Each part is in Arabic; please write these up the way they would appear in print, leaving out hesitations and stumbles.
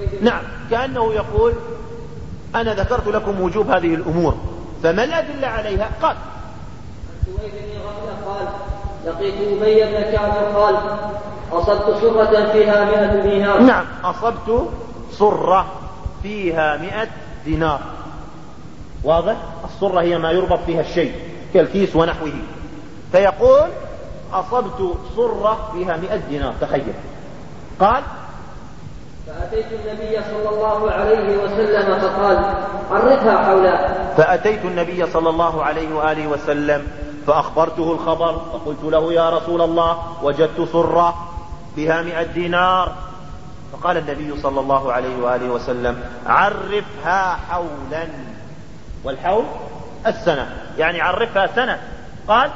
نعم، كأنه يقول أنا ذكرت لكم وجوب هذه الأمور فما الأدلة عليها؟ قال سويد بن غفلة قال لقيت أبي بن كعب قال أصبت صرة فيها 100 دينار. نعم، أصبت صرة فيها 100 دينار. واضح؟ الصرة هي ما يربط فيها الشيء كالكيس ونحوه. فيقول أصبت صرة فيها 100 دينار. تخيل. قال فأتيت النبي صلى الله عليه وسلم فقال عرفها حولا. فأتيت النبي صلى الله عليه وآله وسلم فأخبرته الخبر فقلت له يا رسول الله وجدت صرة بها 100 دينار. فقال النبي صلى الله عليه وآله وسلم عرفها حولا. والحول السنة، يعني عرفها سنة. قال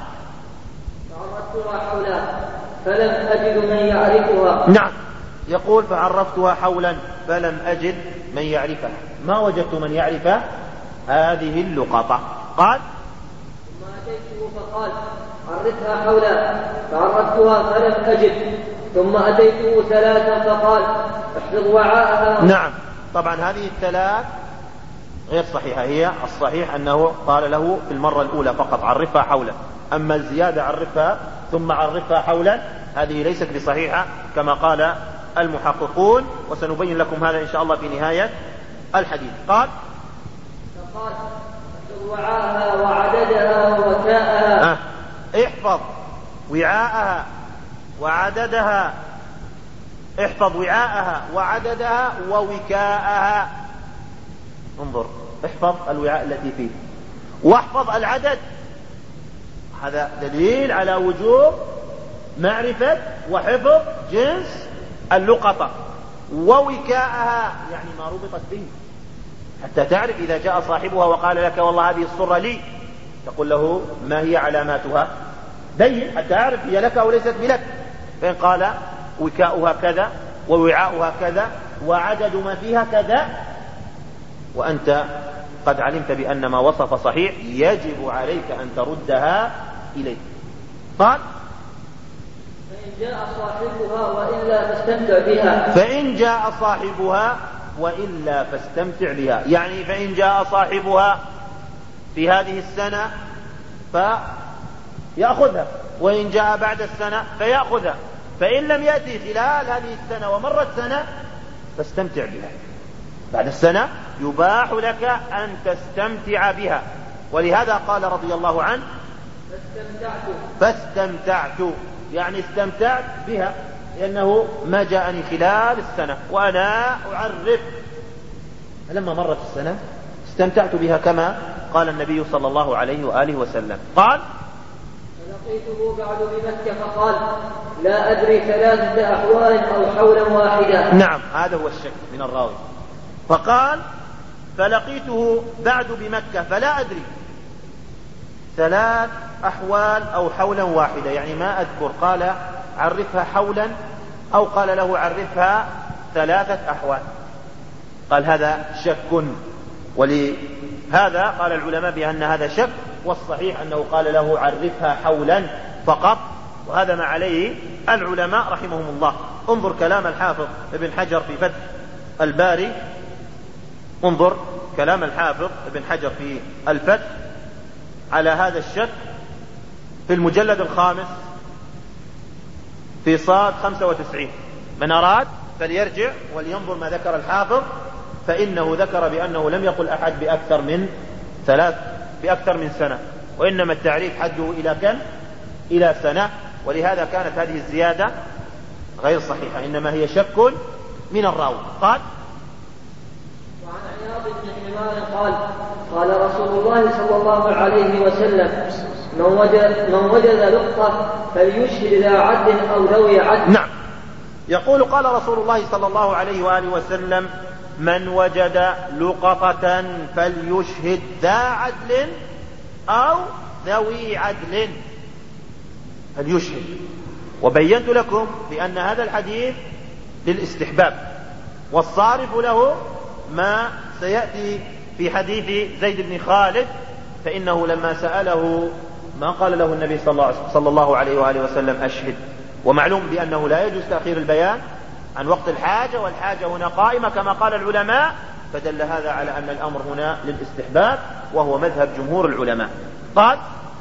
فعرفتها حولا فلم أجد من يعرفها. نعم، يقول فعرفتها حولا فلم أجد من يعرفها، ما وجدت من يعرف هذه اللقطة. قال ثم أتيته فقال عرفها حولا فعرفتها فلم أجد. ثم أتيته 3 فقال احفظ وعاءها. نعم، طبعا هذه الثلاث غير صحيحة. هي الصحيح أنه قال له في المرة الأولى فقط عرفها حولا، أما الزيادة عرفها ثم عرفها حولا هذه ليست بصحيحة كما قال المحققون، وسنبين لكم هذا إن شاء الله في نهاية الحديث. قال فقال احفظ وعاءها وعددها ووكاءها. احفظ وعاءها وعددها. احفظ وعاءها وعددها ووكاءها. انظر، احفظ الوعاء التي فيه واحفظ العدد. هذا دليل على وجوب معرفة وحفظ جنس اللقطة. ووكاءها يعني ما ربطت به، حتى تعرف إذا جاء صاحبها وقال لك والله هذه الصرة لي، تقول له ما هي علاماتها؟ بين حتى أعرف هي لك أو ليست بلك. فإن قال وكاؤها كذا ووعاؤها كذا وعدد ما فيها كذا، وأنت قد علمت بأن ما وصف صحيح، يجب عليك أن تردها إليه. قال فإن جاء صاحبها وإلا فاستمتع بها. فإن جاء صاحبها وإلا فاستمتع بها، يعني فإن جاء صاحبها في هذه السنة فيأخذها، وإن جاء بعد السنة فيأخذها. فإن لم يأتي خلال هذه السنة ومرت سنة فاستمتع بها. بعد السنة يباح لك أن تستمتع بها. ولهذا قال رضي الله عنه فاستمتعت، يعني استمتعت بها لأنه ما جاءني خلال السنة وأنا أعرف. فلما مرت السنة استمتعت بها كما قال النبي صلى الله عليه وآله وسلم. قال فلقيته بعد بمكة فقال لا أدري 3 أحوال أو حولا واحدا. نعم، هذا هو الشك من الراوي. فقال فلقيته بعد بمكة فلا أدري 3 أحوال أو حولا واحدة، يعني ما أذكر قال عرفها حولا أو قال له عرفها 3 أحوال. قال هذا شك، ولهذا قال العلماء بأن هذا شك، والصحيح أنه قال له عرفها حولا فقط، وهذا ما عليه العلماء رحمهم الله. انظر كلام الحافظ ابن حجر في فتح الباري، انظر كلام الحافظ ابن حجر في الفتح على هذا الشك في المجلد 5 في صاد 95. من أراد فليرجع ولينظر ما ذكر الحافظ، فإنه ذكر بأنه لم يقل أحد بأكثر من سنة، وإنما التعريف حده إلى كم؟ إلى سنة. ولهذا كانت هذه الزيادة غير صحيحة، إنما هي شك من الراوي. قال وعن عياض بن حمار قال قال رسول الله صلى الله عليه وسلم من وجد لقطة فليشهد ذا عدل أو ذوي عدل. نعم، يقول قال رسول الله صلى الله عليه وآله وسلم من وجد لقطة فليشهد ذا عدل أو ذوي عدل. فليشهد. وبينت لكم بأن هذا الحديث للاستحباب، والصارف له ما سيأتي في حديث زيد بن خالد، فإنه لما سأله ما قال له النبي صلى الله عليه وآله وسلم أشهد. ومعلوم بأنه لا يجوز تأخير البيان عن وقت الحاجة، والحاجة هنا قائمة كما قال العلماء، فدل هذا على أن الأمر هنا للاستحباب، وهو مذهب جمهور العلماء. قال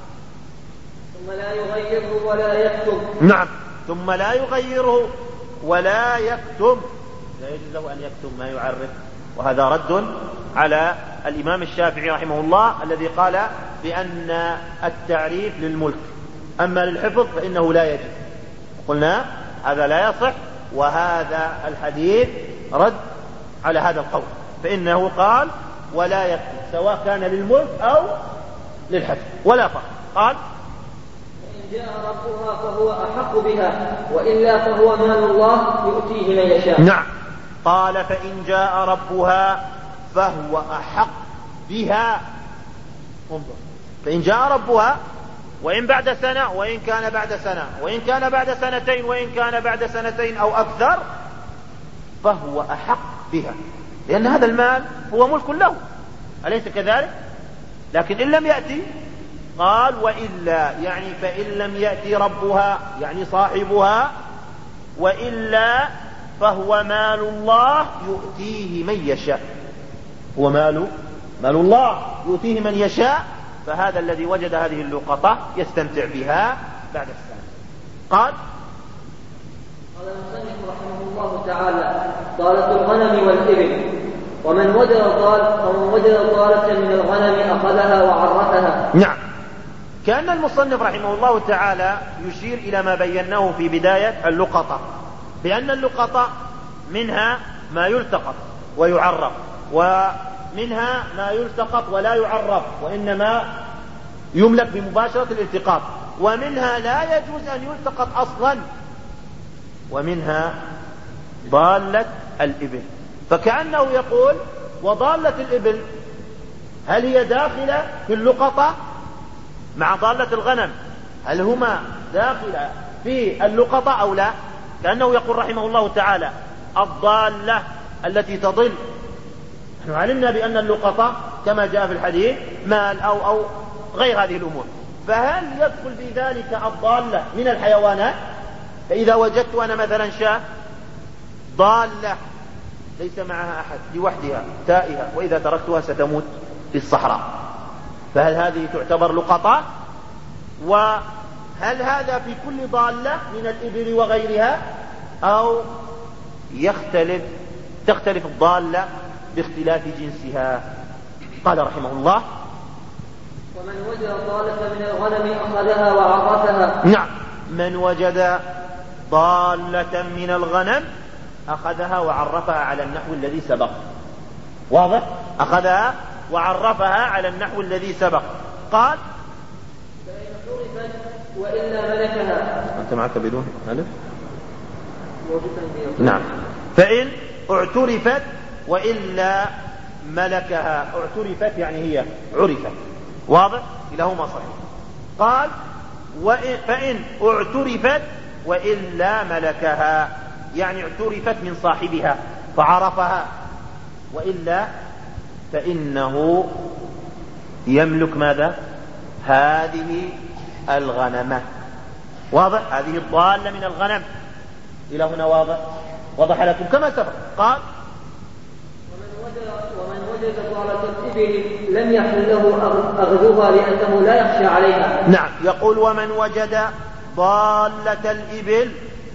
ثم لا يغيره ولا يكتم. نعم، ثم لا يغيره ولا يكتم، لا يجوز له أن يكتم ما يعرف، وهذا رد على الإمام الشافعي رحمه الله الذي قال بأن التعريف للملك، أما للحفظ فإنه لا يجوز. قلنا هذا لا يصح، وهذا الحديث رد على هذا القول، فإنه قال ولا يكتم، سواء كان للملك أو للحفظ ولا فرق. قال إن جاء ربها فهو أحق بها، وإلا فهو مال الله يؤتيه من يشاء. نعم، قال فإن جاء ربها فهو أحق بها. انظر، فإن جاء ربها، وإن بعد سنة، وإن كان بعد سنة، وإن كان بعد سنتين، وإن كان بعد سنتين أو أكثر، فهو أحق بها، لأن هذا المال هو ملك له، أليس كذلك؟ لكن إن لم يأتي قال وإلا، يعني فإن لم يأتي ربها يعني صاحبها، وإلا فهو مال الله يؤتيه من يشاء، هو مال الله يؤتيه من يشاء، فهذا الذي وجد هذه اللقطة يستمتع بها بعد السنة. قال المصنف رحمه الله تعالى: ضالة الغنم والإبل، ومن وجد ضالة من الغنم أخذها وعرفها. نعم، كأن المصنف رحمه الله تعالى يشير إلى ما بيناه في بداية اللقطة، بأن اللقطة منها ما يلتقط ويعرف، ومنها ما يلتقط ولا يعرف وإنما يملك بمباشرة الالتقاط، ومنها لا يجوز أن يلتقط أصلا، ومنها ضالة الإبل. فكأنه يقول وضالة الإبل هل هي داخلة في اللقطة مع ضالة الغنم؟ هل هما داخلة في اللقطة أو لا؟ كأنه يقول رحمه الله تعالى الضالة التي تضل، نحن علمنا بأن اللقطة كما جاء في الحديث مال أو غير هذه الأمور، فهل يدخل في ذلك الضالة من الحيوانات؟ فإذا وجدت أنا مثلا شاة ضالة ليس معها أحد لوحدها تائهة، وإذا تركتها ستموت في الصحراء، فهل هذه تعتبر لقطة؟ وهل هذا في كل ضالة من الإبل وغيرها، أو تختلف الضالة باختلاف جنسها؟ قال رحمه الله: ومن وجد ضالة من الغنم أخذها وعرفها. نعم، من وجد ضالة من الغنم أخذها وعرفها على النحو الذي سبق. واضح؟ أخذها وعرفها على النحو الذي سبق. قال: فإن عرفت وإلا ملكها. أنت معك بدون ألف؟ نعم، فإن اعترفت وإلا ملكها. اعترفت يعني هي عرفت. واضح؟ كلاهما صحيح. قال: فإن اعترفت وإلا ملكها، يعني اعترفت من صاحبها فعرفها، وإلا فإنه يملك ماذا؟ هذه الغنمة. واضح؟ هذه الضالة من الغنم. إلى هنا واضح؟ وضح لكم كما سبق. قال: ومن وجد ضالة الإبل لم يحل له أخذها لأنه لا يخشى عليها. نعم، يقول: ومن وجد ضالة الإبل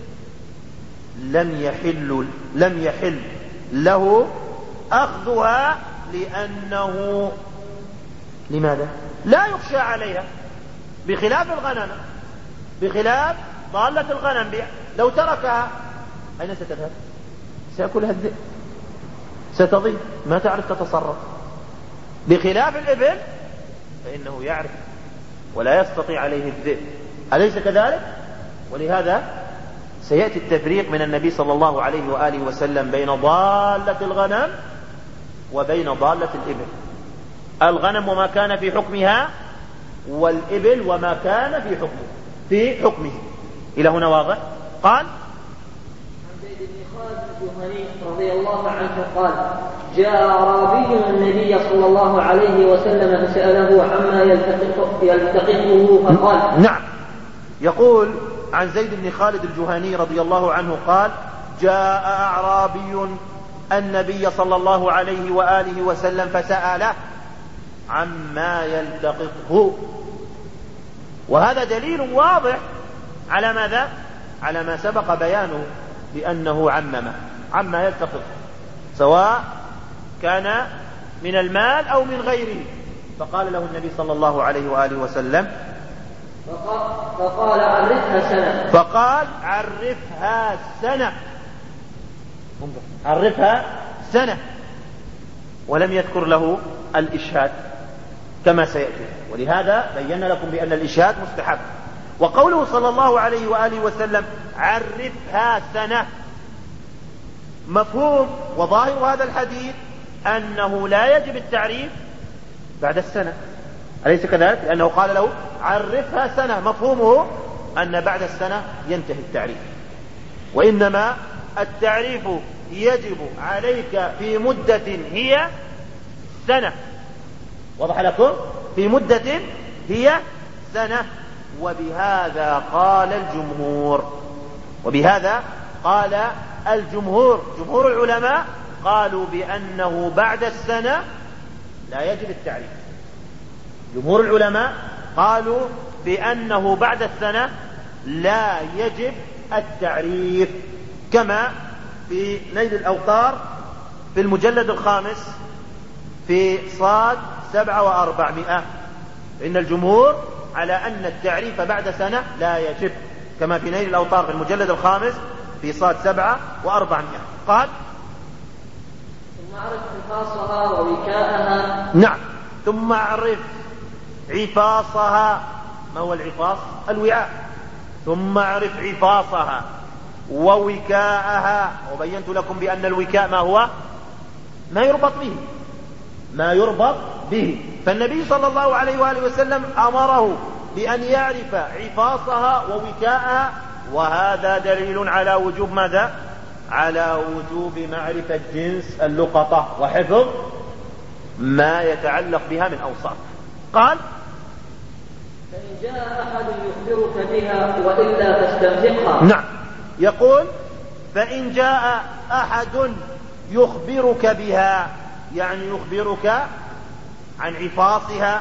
لم يحل له أخذها لأنه لماذا؟ لا يخشى عليها، بخلاف الغنم، بخلاف ضالة الغنم. لو تركها أين ستذهب؟ سيأكلها الذئب، ستضيع، ما تعرف تتصرف. بخلاف الإبل فإنه يعرف ولا يستطيع عليه الذئب، أليس كذلك؟ ولهذا سيأتي التفريق من النبي صلى الله عليه وآله وسلم بين ضالة الغنم وبين ضالة الإبل. الغنم وما كان في حكمها، والإبل وما كان في حكمه. إلى هنا واضح؟ قال: عن زيد بن خالد الجهني رضي الله عنه قال: جاء أعرابي النبي صلى الله عليه وسلم فسأله عما يلتقطه فقال. نعم، يقول عن زيد بن خالد الجهني رضي الله عنه قال: جاء أعرابي النبي صلى الله عليه وآله وسلم فسأله عما يلتقطه. وهذا دليل واضح على ماذا؟ على ما سبق بيانه بأنه عما يلتقطه، سواء كان من المال أو من غيره. فقال له النبي صلى الله عليه وآله وسلم فقال عرفها سنة ولم يذكر له الإشهاد كما سيأتي، ولهذا بينا لكم بأن الإشهاد مستحب. وقوله صلى الله عليه وآله وسلم عرفها سنة، مفهوم وظاهر هذا الحديث أنه لا يجب التعريف بعد السنة، أليس كذلك؟ لأنه قال له عرفها سنة، مفهومه أن بعد السنة ينتهي التعريف، وإنما التعريف يجب عليك في مدة هي سنة. وضح لكم؟ في مدة هي سنة. وبهذا قال الجمهور، جمهور العلماء قالوا بأنه بعد السنة لا يجب التعريف. جمهور العلماء قالوا بأنه بعد السنة لا يجب التعريف، كما في نيل الأوطار في المجلد 5 في صاد 700، إن الجمهور على أن التعريف بعد سنة لا يجب، كما في نيل الأوطار في المجلد 5 في صاد 700. قال ثم أعرف عفاصها ووكاءها. نعم، ثم أعرف عفاصها. ما هو العفاص؟ الوعاء. ثم أعرف عفاصها ووكاءها. وبينت لكم بأن الوكاء ما هو؟ ما يربط به. فالنبي صلى الله عليه وآله وسلم أمره بأن يعرف عفاصها ووكاءها، وهذا دليل على وجوب ماذا؟ على وجوب معرفة جنس اللقطة وحفظ ما يتعلق بها من أوصاف. قال فإن جاء أحد يخبرك بها وإلا فاستنفقها. نعم، يقول فإن جاء أحد يخبرك بها، يعني يخبرك عن عفاصها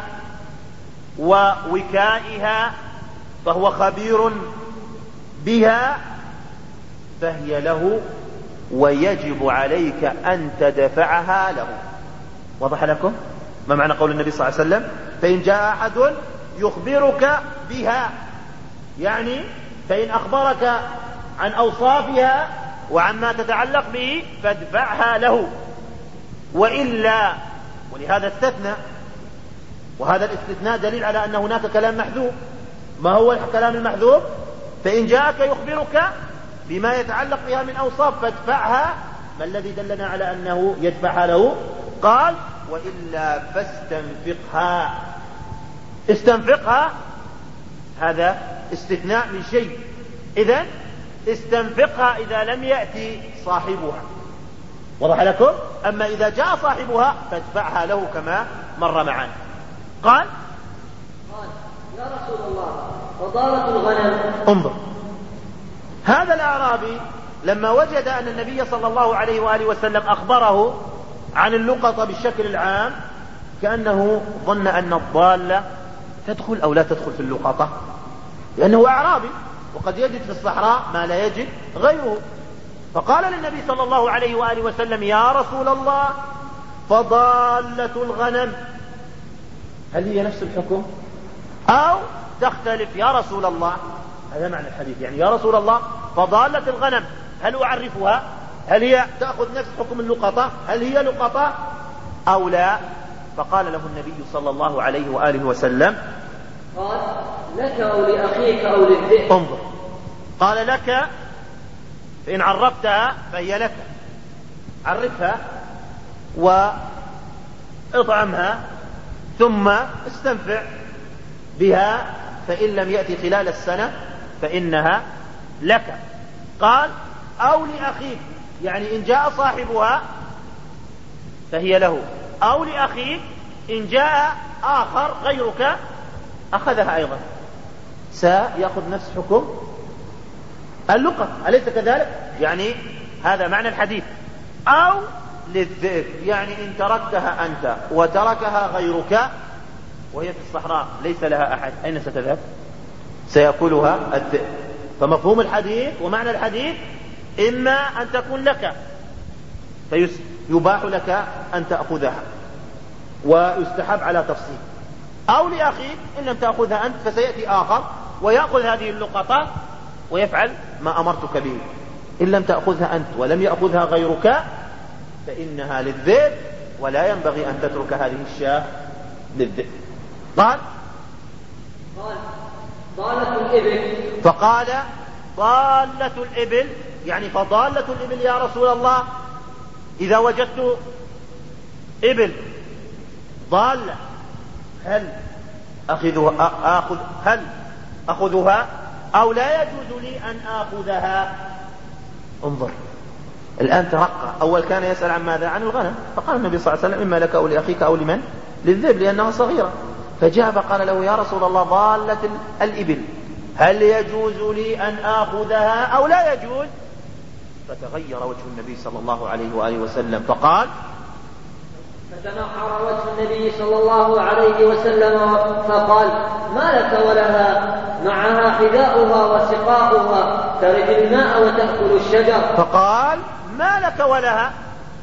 ووكائها، فهو خبير بها، فهي له ويجب عليك أن تدفعها له. وضح لكم ما معنى قول النبي صلى الله عليه وسلم فإن جاء أحد يخبرك بها؟ يعني فإن أخبرك عن أوصافها وعما تتعلق به فادفعها له، وإلا. ولهذا استثنى، وهذا الاستثناء دليل على أن هناك كلام محذوف. ما هو الكلام المحذوف؟ فإن جاءك يخبرك بما يتعلق بها من أوصاف فادفعها. ما الذي دلنا على أنه يدفعها له؟ قال وإلا فاستنفقها. استنفقها هذا استثناء من شيء، إذن استنفقها إذا لم يأتي صاحبها. وضح لكم؟ أما إذا جاء صاحبها فادفعها له كما مر معنا. قال يا رسول الله فضالة الغنم. انظر، هذا الأعرابي لما وجد أن النبي صلى الله عليه وآله وسلم أخبره عن اللقطة بالشكل العام، كأنه ظن أن الضالة تدخل أو لا تدخل في اللقطة، لأنه أعرابي وقد يجد في الصحراء ما لا يجد غيره. فقال للنبي صلى الله عليه وآله وسلم يا رسول الله فضالة الغنم هل هي نفس الحكم أو تختلف يا رسول الله؟ هذا معنى الحديث، يعني يا رسول الله فضالة الغنم هل أعرفها؟ هل هي تأخذ نفس حكم اللقطة؟ هل هي لقطة أو لا؟ فقال له النبي صلى الله عليه وآله وسلم قال لك أو لأخيك أو للذئب. انظر، قال لك فإن عرفتها فهي لك، عرفها وإطعمها ثم استنفع بها، فإن لم يأتي خلال السنة فإنها لك. قال أو لأخيك، يعني إن جاء صاحبها فهي له، أو لأخيك إن جاء آخر غيرك أخذها أيضا، سيأخذ نفس حكم اللقط، أليس كذلك؟ يعني هذا معنى الحديث، أو للذئب، يعني إن تركتها أنت وتركها غيرك وهي في الصحراء ليس لها أحد، أين ستذهب؟ سيأكلها الذئب. فمفهوم الحديث ومعنى الحديث إما أن تكون لك فيباح لك أن تأخذها ويستحب على تفصيل، أو لأخيك إن لم تأخذها أنت فسيأتي آخر ويأخذ هذه اللقطة ويفعل ما أمرتك به. إن لم تأخذها أنت ولم يأخذها غيرك فإنها للذئب، ولا ينبغي أن تترك هذه الشاة للذئب. قال ضالة الإبل، فقال ضالة الإبل، يعني فضالة الإبل يا رسول الله، إذا وجدت إبل ضالة هل أخذها أو لا يجوز لي أن آخذها؟ انظر الآن ترقى. أول كان يسأل عن ماذا؟ عن الغنم، فقال النبي صلى الله عليه وسلم إما لك أو لأخيك أو لمن؟ للذئب لأنها صغيرة. فجاء فقال له يا رسول الله ضالة الإبل هل يجوز لي أن آخذها أو لا يجوز؟ فتغير وجه النبي صلى الله عليه وآله وسلم فقال، فتنحر وجه النبي صلى الله عليه وسلم فقال ما لك ولها؟ معها حذاؤها وسقاؤها ترد الماء وتأكل الشجر. فقال ما لك ولها؟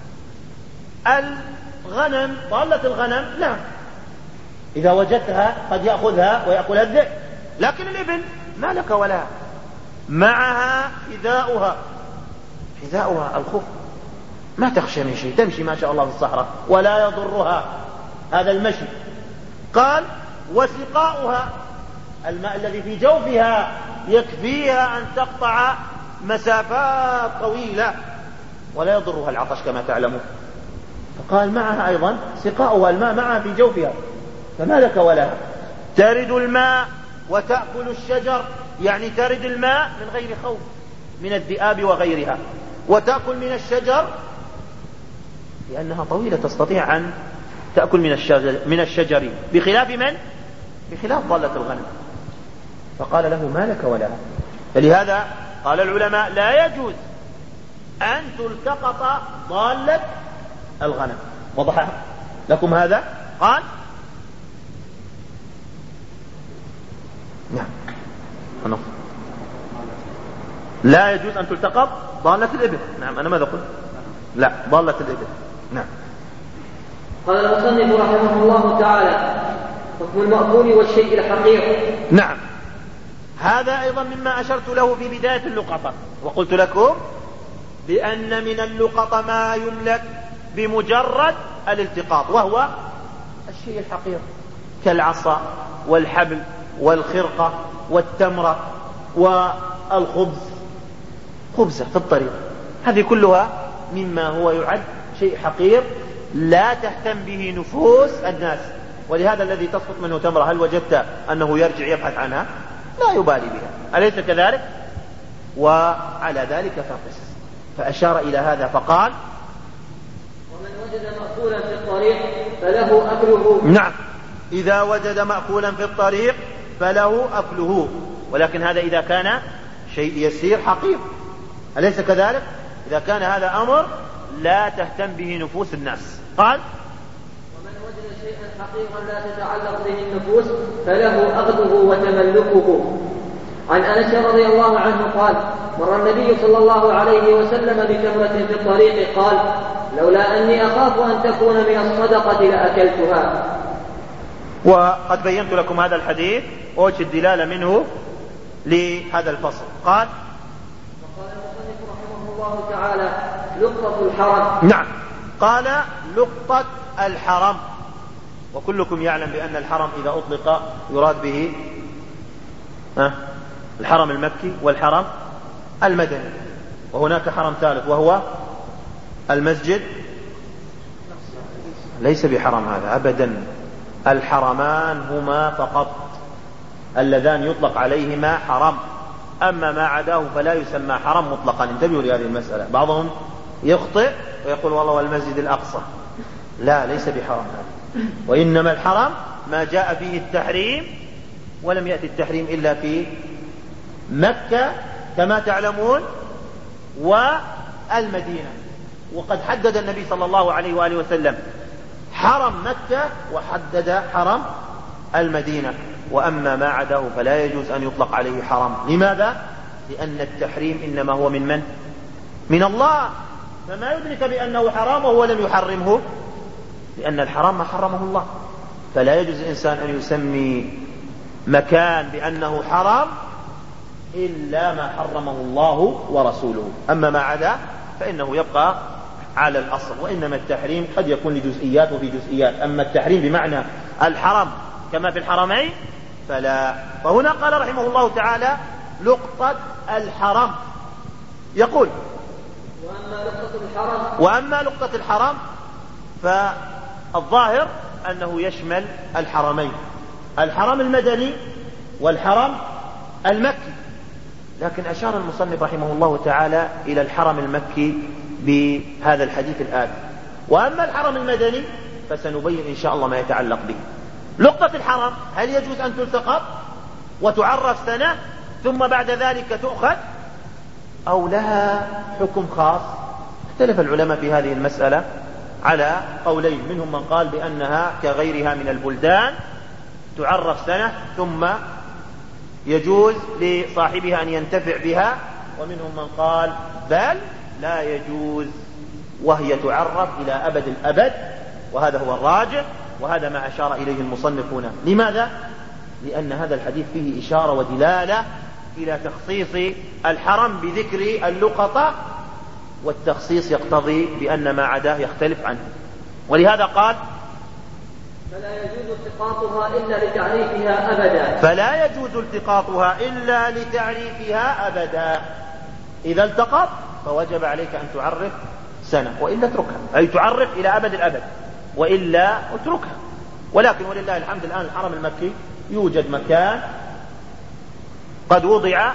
الغنم ضالة الغنم لا، إذا وجدتها قد يأخذها ويأكلها الذئب، لكن الإبل ما لك ولها، معها حذاؤها الخف، ما تخشى من شيء، تمشي ما شاء الله في الصحراء ولا يضرها هذا المشي. قال وسقاؤها، الماء الذي في جوفها يكفيها أن تقطع مسافات طويلة ولا يضرها العطش كما تعلمون. فقال معها أيضا سقاؤها، الماء معها في جوفها، فما لك ولها؟ ترد الماء وتأكل الشجر، يعني ترد الماء من غير خوف من الذئاب وغيرها، وتأكل من الشجر لأنها طويلة تستطيع أن تأكل من الشجر بخلاف من؟ بخلاف ضالة الغنم. فقال له ما لك ولها؟ فلهذا قال العلماء لا يجوز أن تلتقط ضالة الغنم. وضح لكم هذا؟ قال نعم لا يجوز أن تلتقط ضالة الإبل. نعم أنا ماذا قلت؟ لا ضالة الإبل. نعم. قال المصنف رحمه الله تعالى حكم المأكول والشيء الحقير. نعم هذا أيضا مما أشرت له في بداية اللقطة، وقلت لكم بأن من اللقطة ما يملك بمجرد الالتقاط، وهو الشيء الحقير كالعصا والحبل والخرقة والتمرة والخبز، خبزة في الطريق، هذه كلها مما هو يعد شيء حقير لا تهتم به نفوس الناس. ولهذا الذي تسقط منه تمرة هل وجدت أنه يرجع يبحث عنها؟ لا يبالي بها، أليس كذلك؟ وعلى ذلك فقس. فأشار إلى هذا فقال ومن وجد مأكولا في الطريق فله أكله. نعم إذا وجد مأكولا في الطريق فله أكله، ولكن هذا إذا كان شيء يسير حقير، أليس كذلك؟ إذا كان هذا أمر لا تهتم به نفوس الناس. قال ومن وجد شيئا حقيقا لا تتعلق به النفوس فله أخذه وتملكه. عن أنس رضي الله عنه قال مر النبي صلى الله عليه وسلم بتمرة في الطريق قال لولا أني أخاف أن تكون من الصدقة لأكلتها. وقد بينت لكم هذا الحديث ووجه الدلالة منه لهذا الفصل. قال وقال المصنف رحمه الله تعالى لقطة الحرم. نعم قال لقطة الحرم، وكلكم يعلم بأن الحرم إذا أطلق يراد به الحرم المكي والحرم المدني، وهناك حرم ثالث وهو المسجد، ليس بحرم هذا أبدا، الحرمان هما فقط اللذان يطلق عليهما حرم، أما ما عداه فلا يسمى حرم مطلقا. انتبهوا لهذه المسألة، بعضهم يخطئ ويقول والله والمسجد الأقصى، لا ليس بحرم هذا، وإنما الحرم ما جاء فيه التحريم، ولم يأتي التحريم إلا في مكة كما تعلمون، المدينة. وقد حدد النبي صلى الله عليه وآله وسلم حرم مكة وحدد حرم المدينة، وأما ما عداه فلا يجوز أن يطلق عليه حرام. لماذا؟ لأن التحريم إنما هو من من؟ من الله، فما يدرك بأنه حرام وهو لم يحرمه، لأن الحرام ما حرمه الله. فلا يجوز الإنسان أن يسمي مكان بأنه حرام إلا ما حرمه الله ورسوله، أما ما عدا فإنه يبقى على الأصل. وإنما التحريم قد يكون لجزئيات وفي جزئيات، أما التحريم بمعنى الحرم كما في الحرمين فلا. فهنا قال رحمه الله تعالى لقطة الحرم، يقول وأما لقطة الحرم فالظاهر أنه يشمل الحرمين، الحرم المدني والحرم المكي، لكن أشار المصنف رحمه الله تعالى إلى الحرم المكي بهذا الحديث الآتي. وأما الحرم المدني فسنبين إن شاء الله ما يتعلق به. لقطة الحرم هل يجوز أن تلتقط وتعرف سنة ثم بعد ذلك تؤخذ، أو لها حكم خاص؟ اختلف العلماء في هذه المسألة على قولين، منهم من قال بأنها كغيرها من البلدان تعرف سنة ثم يجوز لصاحبها أن ينتفع بها، ومنهم من قال بل لا يجوز وهي تعرف إلى أبد الأبد، وهذا هو الراجح، وهذا ما أشار إليه المصنف هنا. لماذا؟ لأن هذا الحديث فيه إشارة ودلالة إلى تخصيص الحرم بذكر اللقطة، والتخصيص يقتضي بأن ما عداه يختلف عنه، ولهذا قال فلا يجوز التقاطها إلا لتعريفها أبدا. فلا يجوز التقاطها إلا لتعريفها أبدا. إذا التقط فوجب عليك أن تعرف سنة وإلا اتركها، أي تعرف إلى أبد الأبد وإلا اتركها. ولكن ولله الحمد الآن الحرم المكي يوجد مكان قد وضع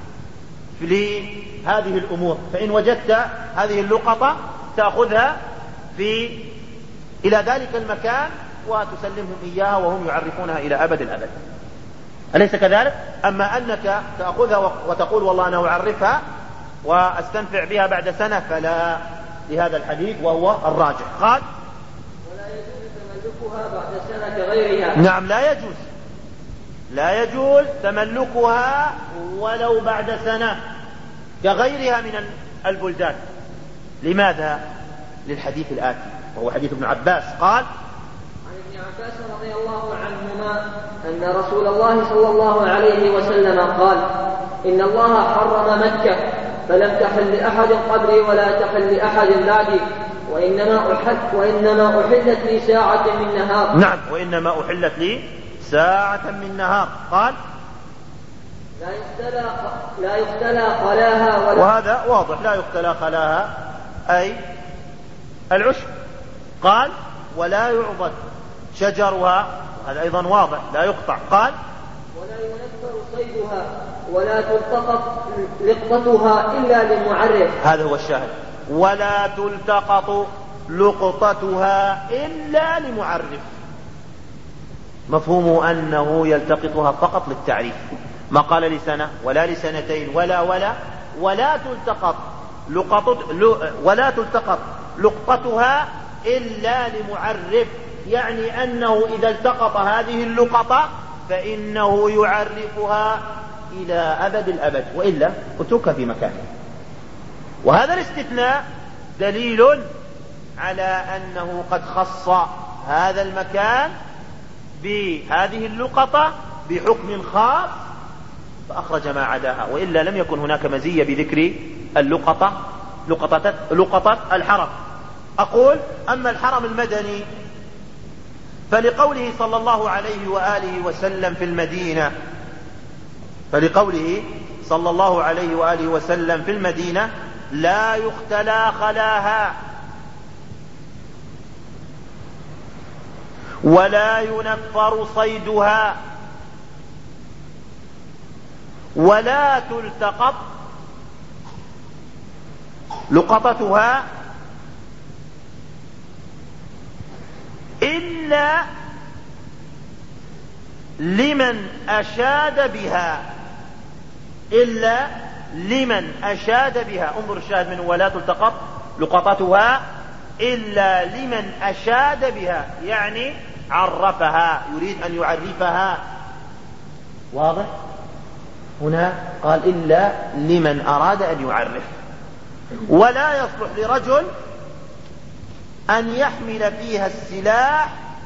لهذه الأمور، فإن وجدت هذه اللقطة تأخذها إلى ذلك المكان وتسلمهم إياها وهم يعرفونها إلى أبد الأبد، أليس كذلك؟ أما أنك تأخذها وتقول والله أنا أعرفها وأستنفع بها بعد سنة فلا، لهذا الحديث وهو الراجح. قال ولا يجوز تملكها بعد سنة كغيرها. نعم، لا يجوز تملكها ولو بعد سنة كغيرها من البلدان. لماذا؟ للحديث الآتي وهو حديث ابن عباس. قال عن ابن عباس رضي الله عنهما أن رسول الله صلى الله عليه وسلم قال إن الله حرم مكة فلم تحل لأحد قبلي ولا تحل لأحد بعدي، وإنما أحلت لي ساعة من نهار. نعم، وإنما أحلت لي ساعة من نهار. قال لا يختلى خلاها ولا، وهذا واضح، لا يختلى خلاها أي العشب. قال ولا يعضد شجرها، هذا أيضا واضح لا يقطع. قال ولا ينفر صيدها ولا تلتقط لقطتها إلا لمعرف، هذا هو الشاهد، ولا تلتقط لقطتها إلا لمعرف. مفهومه أنه يلتقطها فقط للتعريف، ما قال لسنة ولا لسنتين ولا تلتقط لقطتها إلا لمعرف، يعني أنه إذا التقط هذه اللقطة فإنه يعرفها إلى أبد الأبد، وإلا اتركها في مكانه. وهذا الاستثناء دليل على أنه قد خص هذا المكان بهذه اللقطة بحكم خاص فأخرج ما عداها، وإلا لم يكن هناك مزية بذكر لقطة الحرم. أقول أما الحرم المدني فلقوله صلى الله عليه وآله وسلم في المدينة، لا يختلى خلاها ولا ينفر صيدها ولا تلتقط لقطتها إلا لمن أشاد بها، إلا لمن أشاد بها. انظر الشاهد من ولا تلتقط لقطتها إلا لمن أشاد بها، يعني عرفها، يريد أن يعرفها. واضح؟ هنا قال إلا لمن أراد أن يعرف. ولا يصلح لرجل أن يحمل فيها السلاح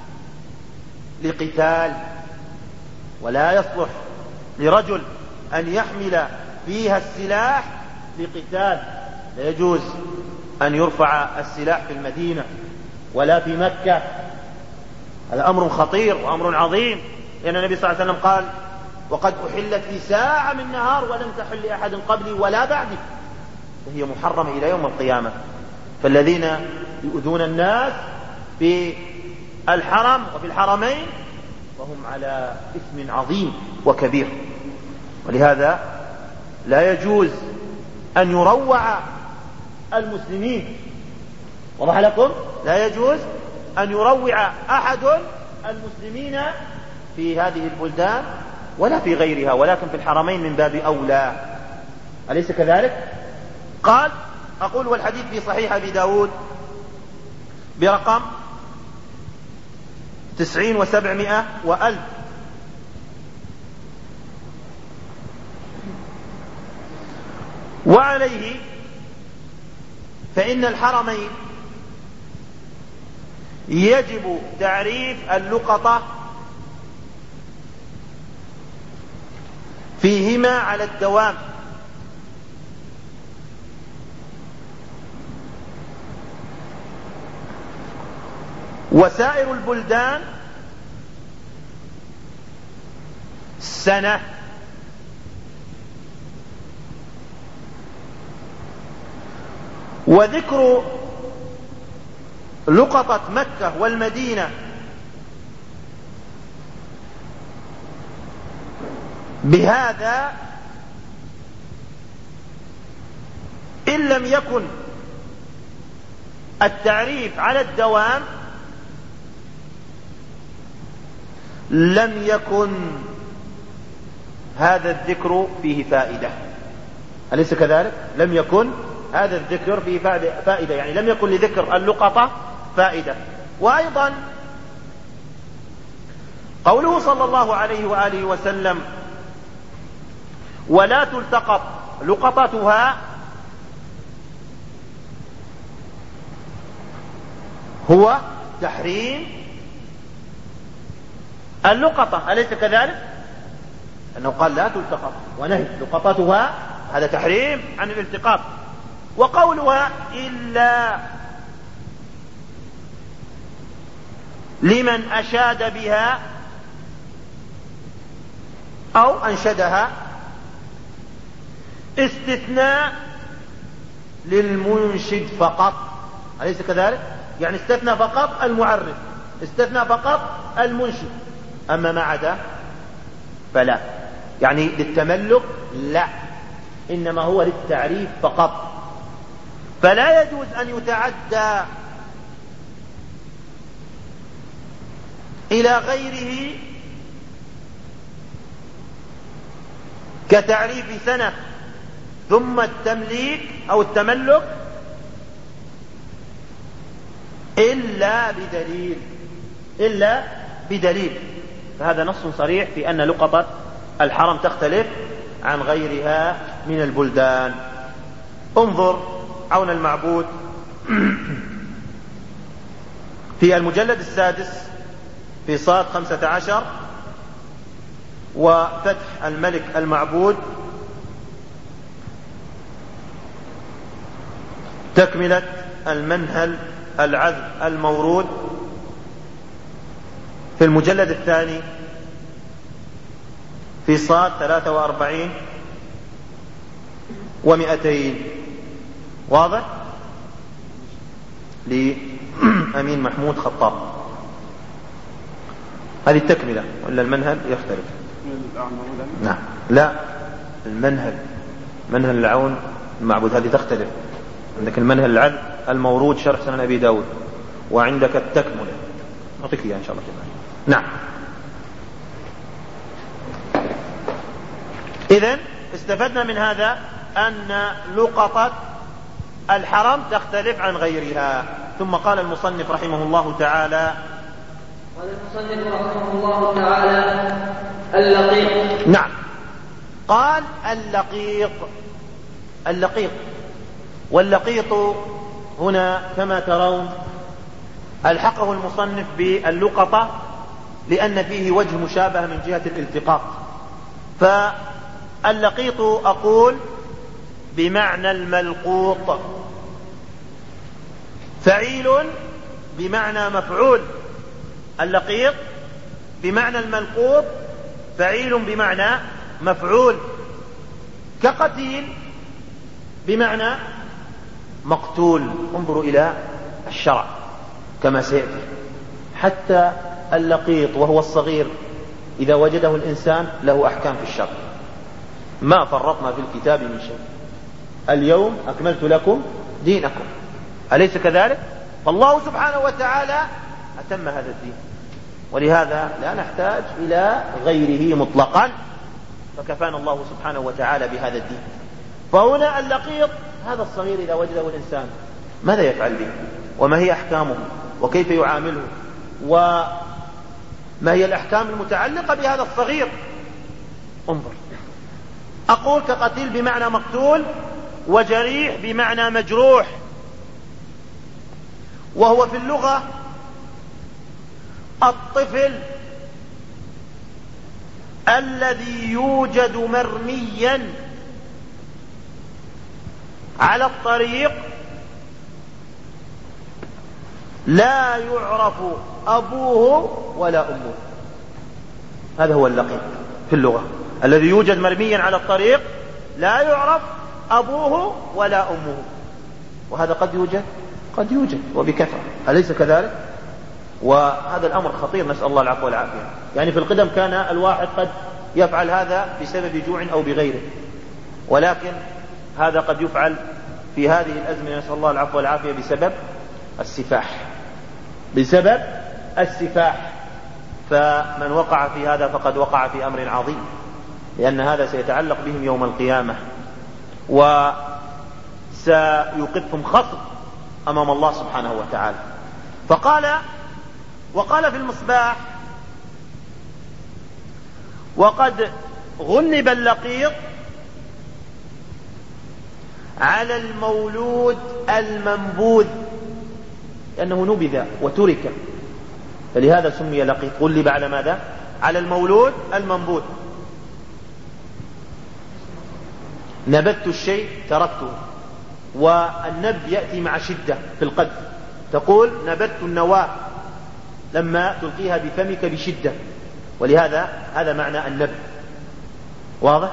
لقتال. ولا يصلح لرجل أن يحمل فيها السلاح لقتال. لا يجوز أن يرفع السلاح في المدينة ولا في مكة. هذا أمر خطير وأمر عظيم، لأن النبي صلى الله عليه وسلم قال وقد أحلت لي ساعة من نهار ولم تحل لأحد قبلي ولا بعدي، وهي محرمة إلى يوم القيامة. فالذين يؤذون الناس في الحرم وفي الحرمين وهم على إثم عظيم وكبير. ولهذا لا يجوز أن يروع المسلمين. وضح لكم؟ لا يجوز أن يروع أحد المسلمين في هذه البلدان ولا في غيرها، ولكن في الحرمين من باب أولى. أليس كذلك؟ قال أقول والحديث في صحيح أبي داود برقم 90 و700 و1000. وعليه فإن الحرمين يجب تعريف اللقطة فيهما على الدوام، وسائر البلدان سنة. وذكر لقطة مكة والمدينة بهذا إن لم يكن التعريف على الدوام لم يكن هذا الذكر فيه فائدة. أليس كذلك؟ لم يكن هذا الذكر فيه فائدة، يعني لم يكن لذكر اللقطة فائدة. وأيضا قوله صلى الله عليه وآله وسلم ولا تلتقط لقطتها هو تحريم اللقطة. أليس كذلك؟ أنه قال لا تلتقط ونهي لقطتها، هذا تحريم عن الالتقاط. وقولها إلا لمن أشاد بها أو أنشدها استثناء للمنشد فقط. أليس كذلك؟ يعني استثنى فقط المعرف، استثنى فقط المنشد، أما ما عدا فلا. يعني للتملك لا، إنما هو للتعريف فقط. فلا يجوز أن يتعدى إلى غيره كتعريف سنة ثم التمليك أو التملك إلا بدليل. فهذا نص صريح في أن لقطة الحرم تختلف عن غيرها من البلدان. انظر عون المعبود في المجلد 6 في صاد 15 وفتح الملك المعبود تكملة المنهل العذب المورود في المجلد 2 في صاد 43 و200. واضح؟ لأمين محمود خطاب. هذه التكملة ولا المنهل يختلف؟ نعم، لا، المنهل منهل العون المعبود هذه تختلف. عندك المنهل العذب المورود شرح سنن أبي داود، وعندك التكملة أعطيك إياها إن شاء الله. نعم. إذن استفدنا من هذا أن لقطة الحرم تختلف عن غيرها. ثم قال المصنف رحمه الله تعالى اللقيط. نعم، قال اللقيط. واللقيط هنا كما ترون ألحقه المصنف باللقطة لأن فيه وجه مشابه من جهة الالتقاط. فاللقيط أقول بمعنى الملقوط، فعيل بمعنى مفعول. اللقيط بمعنى الملقوط، فعيل بمعنى مفعول. كقتيل بمعنى مقتول. انظروا إلى الشرع كما سيأتي. حتى اللقيط وهو الصغير إذا وجده الإنسان له أحكام في الشرع، ما فرطنا في الكتاب من شيء. اليوم أكملت لكم دينكم، أليس كذلك؟ فالله سبحانه وتعالى أتم هذا الدين، ولهذا لا نحتاج إلى غيره مطلقا، فكفانا الله سبحانه وتعالى بهذا الدين. فهنا اللقيط هذا الصغير إذا وجده الإنسان ماذا يفعل به؟ وما هي أحكامه؟ وكيف يعامله؟ وما هي الأحكام المتعلقة بهذا الصغير؟ انظر، أقول كقتيل بمعنى مقتول، وجريح بمعنى مجروح. وهو في اللغة الطفل الذي يوجد مرميا على الطريق لا يعرف أبوه ولا أمه. هذا هو اللقيط في اللغة، الذي يوجد مرميا على الطريق لا يعرف أبوه ولا أمه. وهذا قد يوجد وبكثرة، أليس كذلك؟ وهذا الأمر خطير، نسأل الله العفو والعافية. يعني في القدم كان الواحد قد يفعل هذا بسبب جوع أو بغيره، ولكن هذا قد يفعل في هذه الأزمنة نسأل الله العفو والعافية بسبب السفاح. فمن وقع في هذا فقد وقع في أمر عظيم، لأن هذا سيتعلق بهم يوم القيامة، وسيوقفهم خصم أمام الله سبحانه وتعالى. وقال في المصباح: وقد غلب اللقيط على المولود المنبوذ، لأنه نبذ وترك، فلهذا سمي لقيط. غلب على ماذا؟ على المولود المنبوذ. نبذت الشيء تركته، والنبذ يأتي مع شدة في القذف، تقول نبذت النواة لما تلقيها بفمك بشدة، ولهذا هذا معنى النبذ. واضح؟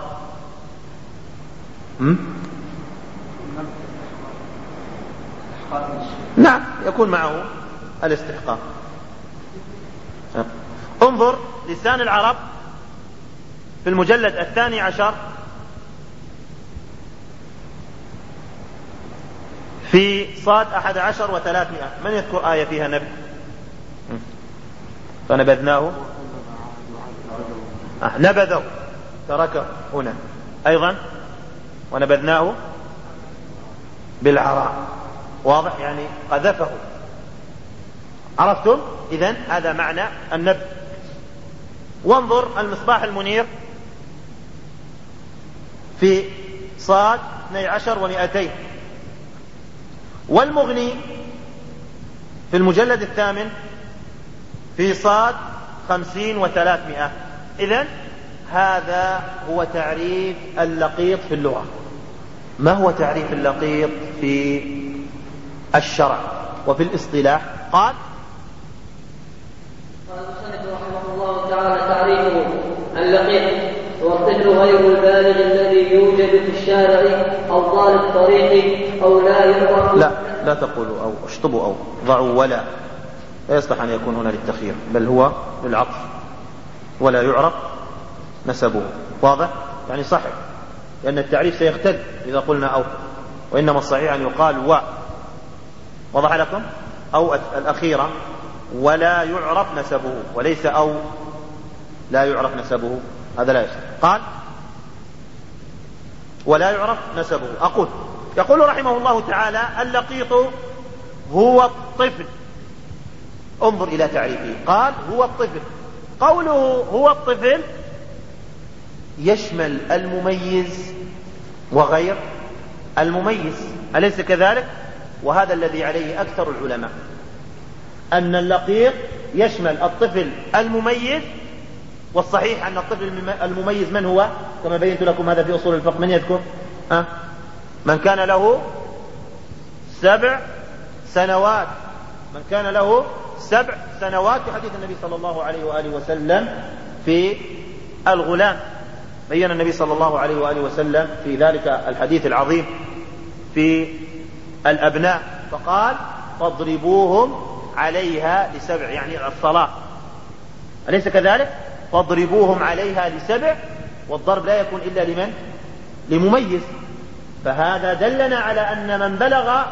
نعم، يكون معه الاستحقاق. انظر لسان العرب في المجلد 12 في صاد 11 و300. من يذكر آية فيها نبذ؟ فنبذناه نبذه تركه هنا أيضا، ونبذناه بالعراء. واضح؟ يعني قذفه. عرفتم؟ إذن هذا معنى النبذ. وانظر المصباح المنير في صاد 12 و200، والمغني في المجلد 8 في صاد 50 و300. إذن هذا هو تعريف اللقيط في اللغة. ما هو تعريف اللقيط في الشرع وفي الاصطلاح؟ قال المصنف رحمه الله تعالى: تعريفه اللقيط هو الطفل غير البالغ الذي يوجد في الشارع أو طال الطريق أو لا يعرف. لا تقولوا أو اشطبوا أو ضعوا ولا يصلح أن يكون هنا للتخيير، بل هو للعطف. ولا يعرف نسبه. واضح؟ يعني صحيح، لأن التعريف سيختل إذا قلنا أو، وإنما الصحيح أن يقال و. وضح لكم؟ أو الأخيرة ولا يعرف نسبه، وليس أو لا يعرف نسبه، هذا لا يصح. قال: ولا يعرف نسبه. يقول رحمه الله تعالى: اللقيط هو الطفل. انظر إلى تعريفه، قال هو الطفل. قوله هو الطفل يشمل المميز وغير المميز، أليس كذلك؟ وهذا الذي عليه أكثر العلماء، أن اللقيط يشمل الطفل المميز. والصحيح أن الطفل المميز من هو؟ كما بينت لكم هذا في أصول الفقه. من يذكر؟ من كان له 7 سنوات. من كان له 7 سنوات، في حديث النبي صلى الله عليه وآله وسلم في الغلام. بين النبي صلى الله عليه وآله وسلم في ذلك الحديث العظيم في الأبناء، فقال: فاضربوهم عليها ل7، يعني الصلاة، أليس كذلك؟ فاضربوهم عليها ل7. والضرب لا يكون إلا لمن؟ لمميز. فهذا دلنا على أن من بلغ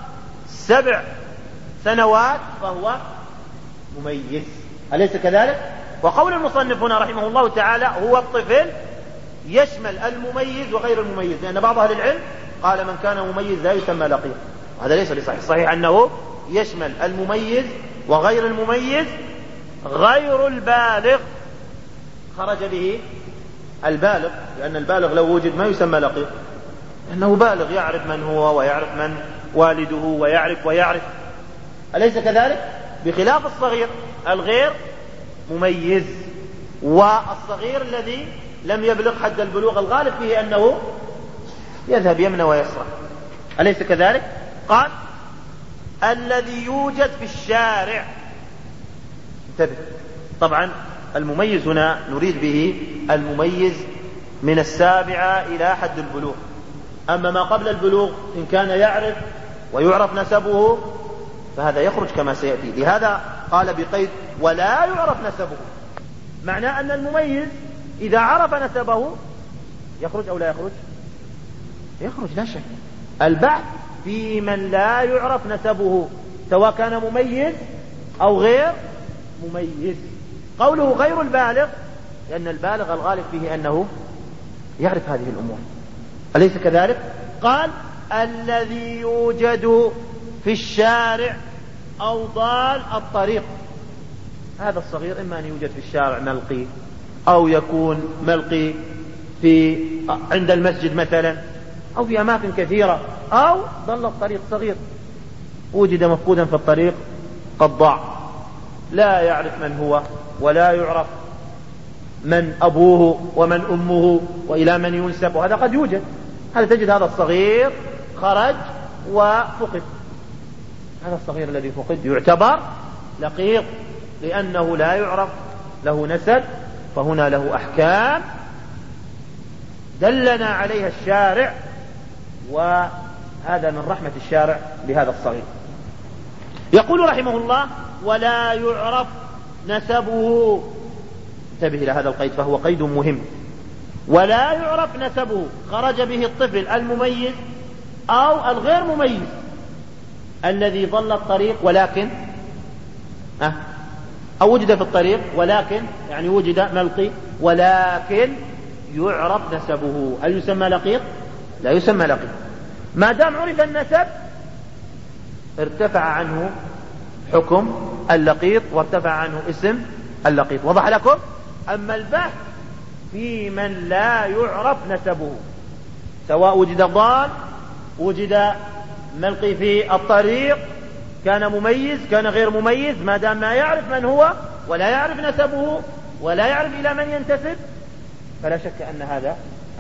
7 سنوات فهو مميز، أليس كذلك؟ وقول المصنف هنا رحمه الله تعالى هو الطفل يشمل المميز وغير المميز، لأن بعض أهل العلم قال من كان مميز لا يسمى لقيط. هذا ليس بصحيح. الصحيح أنه يشمل المميز وغير المميز، غير البالغ خرج به البالغ، لأن البالغ لو وجد ما يسمى لقيط، لأنه بالغ يعرف من هو ويعرف من والده ويعرف، أليس كذلك؟ بخلاف الصغير الغير مميز. والصغير الذي لم يبلغ حد البلوغ الغالب فيه أنه يذهب يمنى ويسرى، أليس كذلك؟ قال: الذي يوجد في الشارع. انتبه، طبعا المميز هنا نريد به المميز من 7 إلى حد البلوغ. أما ما قبل البلوغ إن كان يعرف ويعرف نسبه فهذا يخرج كما سيأتي. لهذا قال بقيد ولا يعرف نسبه، معناه أن المميز إذا عرف نسبه يخرج أو لا يخرج؟ يخرج لا شك. البحث في من لا يعرف نسبه سواء كان مميز أو غير مميز. قوله غير البالغ لأن البالغ الغالب فيه أنه يعرف هذه الأمور، أليس كذلك؟ قال: الذي يوجد في الشارع أو ضال الطريق. هذا الصغير إما أن يوجد في الشارع ملقي، أو يكون ملقي عند المسجد مثلا، أو في أماكن كثيرة، أو ضل الطريق صغير وجد مفقودا في الطريق قد ضاع، لا يعرف من هو ولا يعرف من أبوه ومن أمه وإلى من ينسب، وهذا قد يوجد. هل تجد هذا الصغير خرج وفقد؟ هذا الصغير الذي فقد يعتبر لقيط لأنه لا يعرف له نسب، فهنا له أحكام دلنا عليها الشارع، وهذا من رحمة الشارع بهذا الصغير. يقول رحمه الله: ولا يعرف نسبه. انتبه إلى هذا القيد فهو قيد مهم. ولا يعرف نسبه خرج به الطفل المميز أو الغير مميز الذي ضل الطريق ولكن أو وجد في الطريق ولكن يعني وجد ملقي ولكن يعرف نسبه. هل يسمى لقيط؟ لا يسمى لقيط. ما دام عرف النسب ارتفع عنه حكم اللقيط وارتفع عنه اسم اللقيط. وضح لكم؟ أما البحث في من لا يعرف نسبه سواء وجد ضال وجد ملقي في الطريق، كان مميز كان غير مميز، ما دام ما يعرف من هو ولا يعرف نسبه ولا يعرف إلى من ينتسب فلا شك أن هذا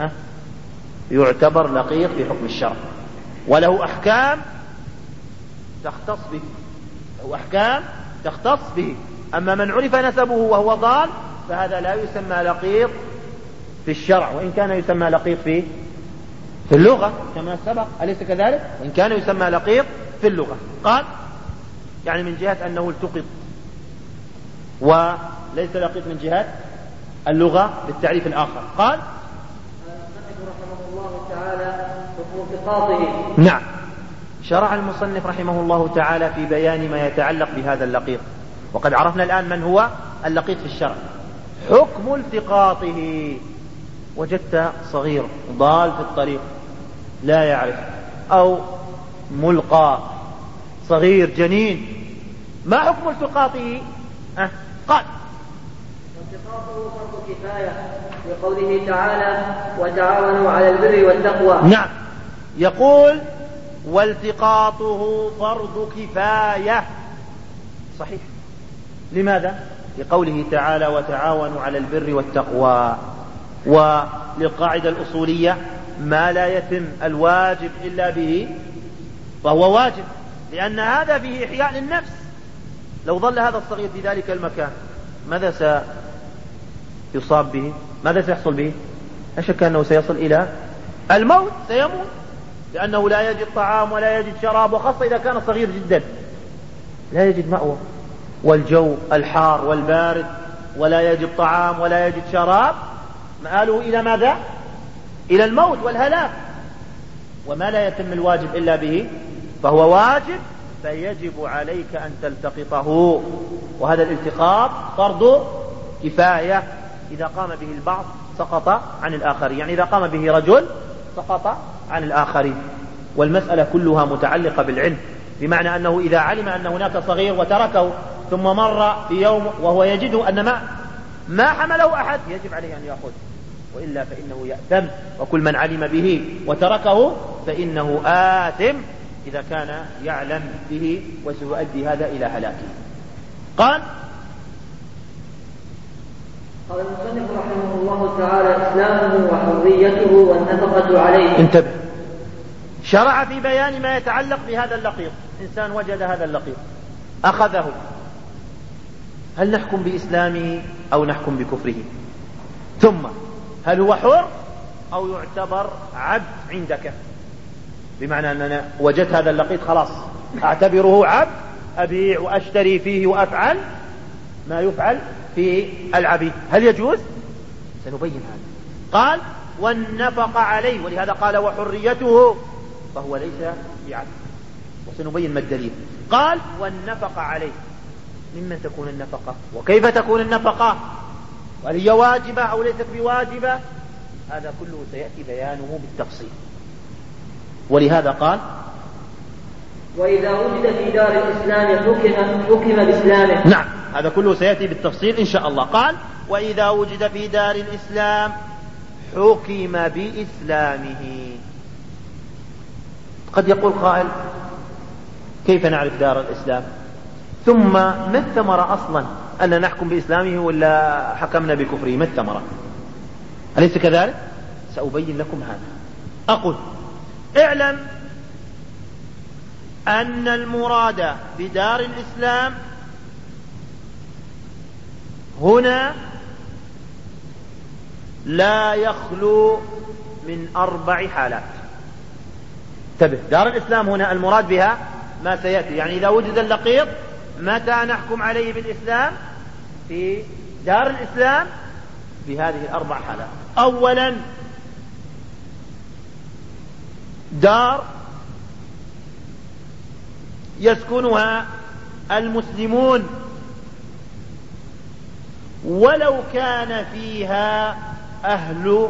يعتبر لقيط في حكم الشرع وله أحكام تختص به، له أحكام تختص به. أما من عرف نسبه وهو ضال فهذا لا يسمى لقيط في الشرع، وإن كان يسمى لقيط في اللغة كما سبق، أليس كذلك؟ وإن كان يسمى لقيط في اللغة. قال يعني من جهة أنه التقط، وليس لقيط من جهة اللغة بالتعريف الآخر. قال رحمه الله تعالى حكم التقاطه. نعم، شرع المصنف رحمه الله تعالى في بيان ما يتعلق بهذا اللقيط، وقد عرفنا الآن من هو اللقيط في الشرع. حكم التقاطه، وجدت صغير ضال في الطريق لا يعرف، أو ملقى صغير جنين، ما حكم التقاطه؟ قال والتقاطه فرض كفاية لقوله تعالى وتعاونوا على البر والتقوى. نعم، يقول والتقاطه فرض كفاية، صحيح. لماذا؟ لقوله تعالى وتعاونوا على البر والتقوى. وللقاعدة الأصولية ما لا يتم الواجب إلا به فهو واجب، لأن هذا فيه إحياء للنفس. لو ظل هذا الصغير في ذلك المكان ماذا سيصاب به؟ ماذا سيحصل به؟ لا شك أنه سيصل إلى الموت، سيموت، لأنه لا يجد طعام ولا يجد شراب، وخاصة إذا كان صغير جدا لا يجد مأوى، والجو الحار والبارد، ولا يجد طعام ولا يجد شراب، مآله إلى ماذا؟ إلى الموت والهلاك. وما لا يتم الواجب إلا به فهو واجب، فيجب عليك أن تلتقطه. وهذا الالتقاط فرض كفاية، إذا قام به البعض سقط عن الآخرين، يعني إذا قام به رجل سقط عن الآخرين. والمسألة كلها متعلقة بالعلم، بمعنى أنه إذا علم أن هناك صغير وتركه ثم مر في يوم وهو يجد أن ما حمله أحد، يجب عليه أن يأخذ، وإلا فإنه يأثم. وكل من علم به وتركه فإنه آثم إذا كان يعلم به، وسيؤدي هذا إلى هلاكه. قال المصنف رحمه الله تعالى إسلامه وحريته والنفقة عليه. انتبه، شرع في بيان ما يتعلق بهذا اللقيط. إنسان وجد هذا اللقيط أخذه، هل نحكم بإسلامه أو نحكم بكفره؟ ثم هل هو حر أو يعتبر عبد عندك؟ بمعنى أننا وجدت هذا اللقيط خلاص أعتبره عبد، أبيع وأشتري فيه وأفعل ما يفعل في العبيد، هل يجوز؟ سنبين هذا. قال والنفق عليه، ولهذا قال وحريته، فهو ليس بعبد، وسنبين ما الدليل. قال والنفق عليه، ممن تكون النفقة وكيف تكون النفقة، وهل هي واجبة أو ليست بواجبة؟ هذا كله سيأتي بيانه بالتفصيل. ولهذا قال وإذا وجد في دار الإسلام حكم بإسلامه. نعم، هذا كله سيأتي بالتفصيل إن شاء الله. قال وإذا وجد في دار الإسلام حكم بإسلامه. قد يقول قائل كيف نعرف دار الإسلام؟ ثم ما الثمرة أصلا أن نحكم بإسلامه ولا حكمنا بكفره؟ ما الثمرة؟ أليس كذلك؟ سأبين لكم هذا. أقول اعلم أن المراد بدار الإسلام هنا لا يخلو من 4 حالات. انتبه، دار الإسلام هنا المراد بها ما سيأتي، يعني إذا وجد اللقيط متى نحكم عليه بالإسلام؟ في دار الإسلام بهذه 4 حالات. أولا دار يسكنها المسلمون ولو كان فيها أهل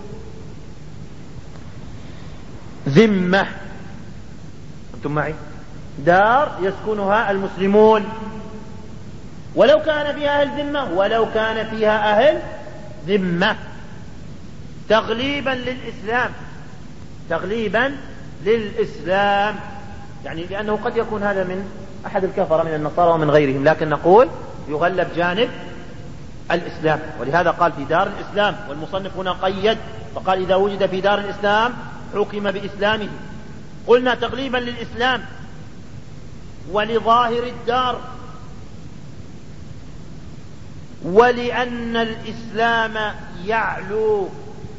ذمة. أنتم معي؟ دار يسكنها المسلمون ولو كان فيها أهل ذمة، ولو كان فيها أهل ذمة، تغليبا للإسلام، تغليبا للإسلام، يعني لأنه قد يكون هذا من أحد الكفرة من النصارى ومن غيرهم، لكن نقول يغلب جانب الإسلام. ولهذا قال في دار الإسلام، والمصنف هنا قيد فقال إذا وجد في دار الإسلام حكم بإسلامه. قلنا تغليبا للإسلام ولظاهر الدار، ولأن الإسلام يعلو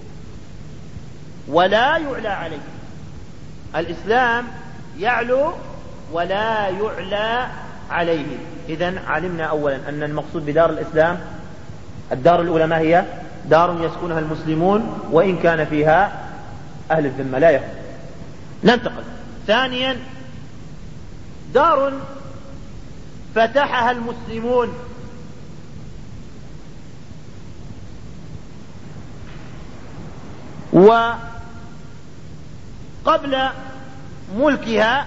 ولا يعلى عليه. الإسلام يعلو ولا يعلى عليه. إذن علمنا أولا أن المقصود بدار الإسلام الدار الأولى ما هي؟ دار يسكنها المسلمون وإن كان فيها أهل الذمة لا يكون. ننتقل. ثانيا دار فتحها المسلمون وقبل ملكها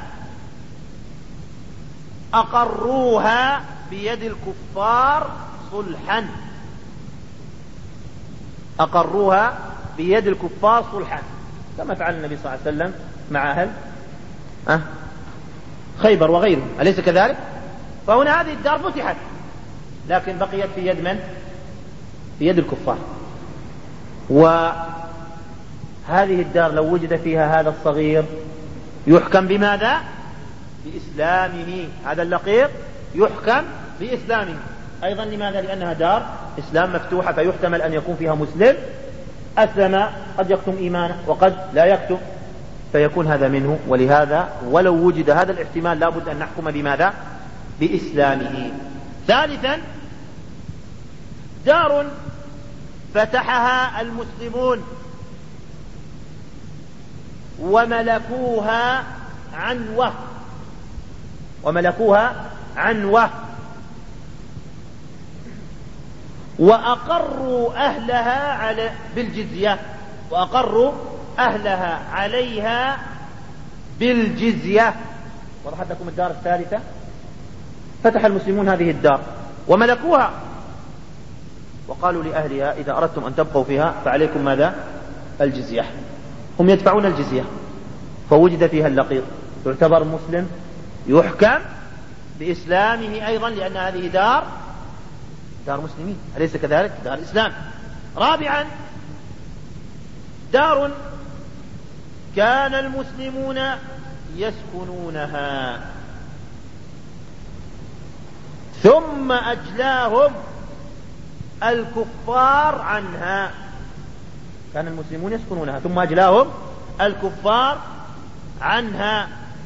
أقروها بيد الكفار صلحا، أقروها بيد الكفار صلحا كما فعل النبي صلى الله عليه وسلم مع أهل خيبر وغيره، أليس كذلك؟ فهنا هذه الدار فتحت لكن بقيت في يد من؟ في يد الكفار. وهذه الدار لو وجد فيها هذا الصغير يحكم بماذا؟ بإسلامه. هذا اللقيط يحكم بإسلامه أيضا. لماذا؟ لأنها دار إسلام مفتوحة، فيحتمل أن يكون فيها مسلم أسلم، قد يكتم إيمانه وقد لا يكتم، فيكون هذا منه. ولهذا ولو وجد هذا الاحتمال لابد أن نحكم بماذا؟ بإسلامه. ثالثا دار فتحها المسلمون وملكوها عنوة وأقروا أهلها بالجزية، وأقروا أهلها عليها بالجزية. وضحت لكم الدار الثالثة؟ فتح المسلمون هذه الدار وملكوها وقالوا لأهلها إذا أردتم أن تبقوا فيها فعليكم ماذا؟ الجزية. هم يدفعون الجزية، فوجد فيها اللقيط يعتبر مسلم يحكم بإسلامه أيضا، لأن هذه دار مسلمين، أليس كذلك؟ دار إسلام. رابعا دار كان المسلمون يسكنونها ثم أجلاهم الكفار عنها. كان المسلمون يسكنونها ثم أجلاهم الكفار عنها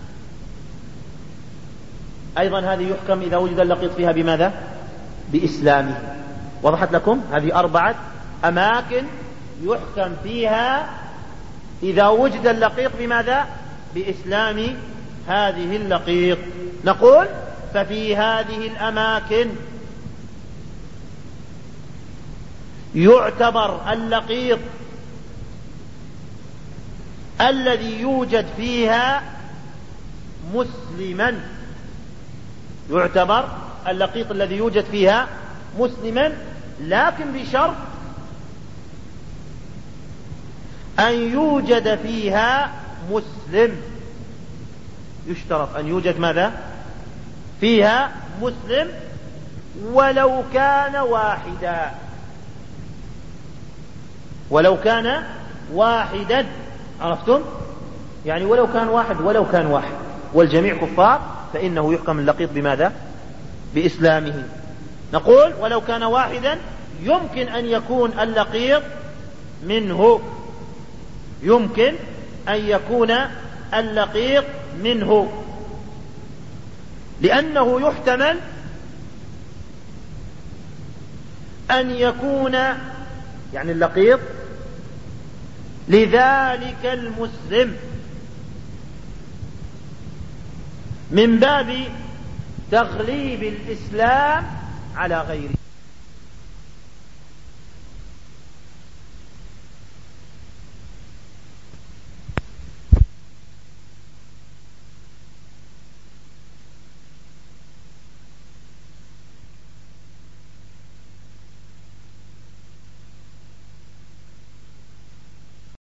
أيضا. هذه يحكم إذا وجد اللقيط فيها بماذا؟ بإسلامه. وضحت لكم؟ هذه 4 أماكن يحكم فيها إذا وجد اللقيط بماذا؟ بإسلام هذه اللقيط. نقول ففي هذه الأماكن يعتبر اللقيط الذي يوجد فيها مسلما، يعتبر اللقيط الذي يوجد فيها مسلما، لكن بشرط أن يوجد فيها مسلم. يشترط أن يوجد ماذا؟ فيها مسلم ولو كان واحدا، ولو كان واحدا. عرفتم؟ يعني ولو كان واحد والجميع كفار فإنه يحكم اللقيط بماذا؟ بإسلامه. نقول ولو كان واحدا يمكن أن يكون اللقيط منه، يمكن أن يكون اللقيط منه، لأنه يحتمل أن يكون يعني اللقيط لذلك المسلم من باب تغليب الإسلام على غيره.